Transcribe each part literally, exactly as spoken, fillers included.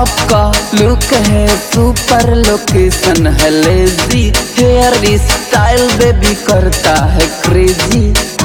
आपका लुक है super, location है लेजी, हेयर स्टाइल बेबी करता है क्रेजी।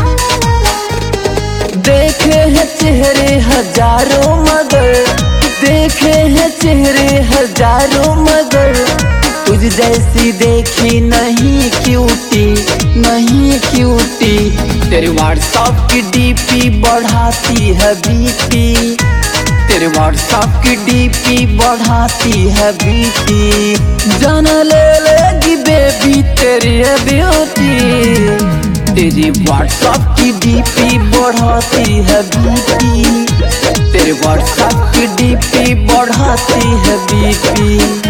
देखे हैं चेहरे हजारों मगर, देखे हैं चेहरे हजारों मगर, तुझ जैसी देखी नहीं क्यूटी, नहीं क्यूटी। तेरे व्हाट्सएप की डीपी बढ़ाती है बीपी, तेरे व्हाट्सएप की डीपी बढ़ाती है बीपी। जान ले लेगी बेबी तेरी ब्यूटी, तेरी व्हाट्सएप की डीपी बढ़ाती है बीपी, तेरे व्हाट्सएप की डीपी बढ़ाती है बीपी।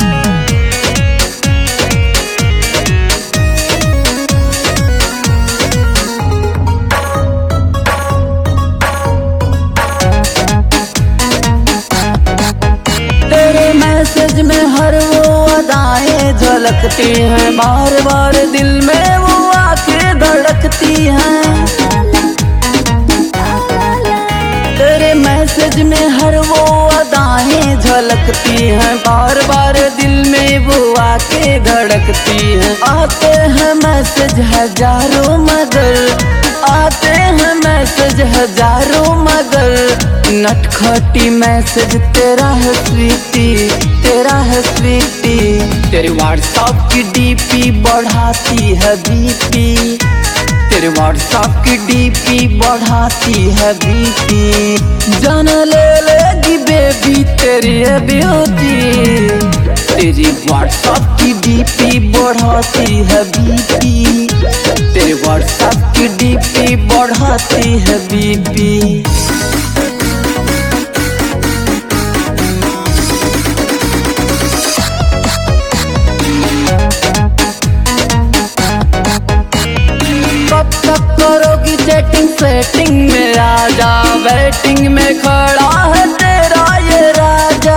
मैसेज में हर वो अदाएं झलकती हैं, बार बार दिल में वो आके धड़कती हैं। तेरे मैसेज में हर वो अदाएं झलकती हैं, बार बार दिल में वो आके धड़कती हैं। आते हैं मैसेज हजारों मगर, आते हैं मैसेज हजारों मगर, नटखटी मैसेज तेरा है स्वीटी, तेरा है स्वीटी। तेरे व्हाट्सएप की डीपी बढ़ाती है बीपी, तेरे व्हाट्सएप की डीपी बढ़ाती है बीपी। जान ले लेगी बेबी तेरी ब्यूटी, तेरी व्हाट्सएप की डीपी बढ़ाती है बीपी, तेरे व्हाट्सएप की डीपी बढ़ाती है बीपी। कब तक करोगी चैटिंग, सेटिंग में आजा, वेटिंग में खड़ा है तेरा ये राजा।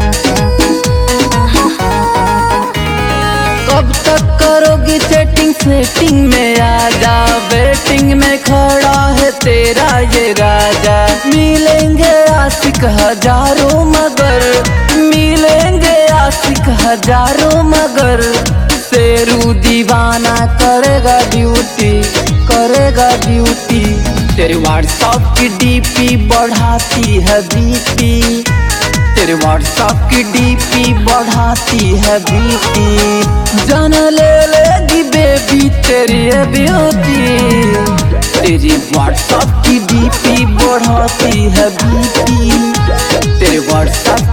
कब तक करोगी चैटिंग, सेटिंग में आजा, वेटिंग में खड़ा है तेरा ये राजा। मिलेंगे आशिक हजारों मगर, मिलेंगे आशिक हजारों मगर, तेरू दीवाना करेगा ड्यूटी, करेगा ड्यूटी। तेरे व्हाट्सएप की डीपी बढ़ाती है बीपी, तेरे व्हाट्सएप की डीपी बढ़ाती है बीपी। जान ले लेगी बेबी तेरी ब्यूटी, तेरी व्हाट्सएप की डीपी बढ़ाती है बीपी, तेरे व्हाट्सएप